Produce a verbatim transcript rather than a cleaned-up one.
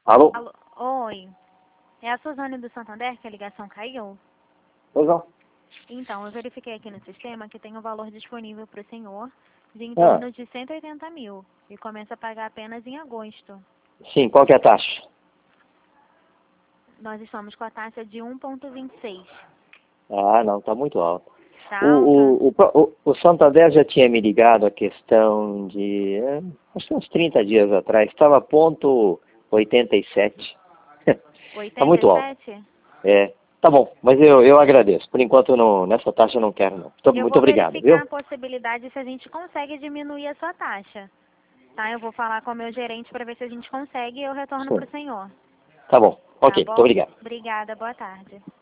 Alô? Alô? Oi. É a Suzane do Santander que a ligação caiu? Pois não. Então, eu verifiquei aqui no sistema que tem um valor disponível para o senhor de em Ah, torno de cento e oitenta mil e começa a pagar apenas em agosto. sim, qual que é a taxa? Nós estamos com a taxa de um vírgula vinte e seis. Ah, não, tá muito alto. Tá O, alta? o, o, o, o Santander já tinha me ligado a questão de, é, acho que uns trinta dias atrás, estava ponto oitenta e sete. Tá oitenta muito e alto. sete? É, tá bom, mas eu, eu agradeço. Por enquanto, não, nessa taxa eu não quero, não. Muito, Eu muito vou obrigado, verificar viu? a possibilidade se a gente consegue diminuir a sua taxa. Tá? Eu vou falar com o meu gerente para ver se a gente consegue e eu retorno para o senhor. Tá bom, Tá ok, muito bom? obrigado. Obrigada, boa tarde.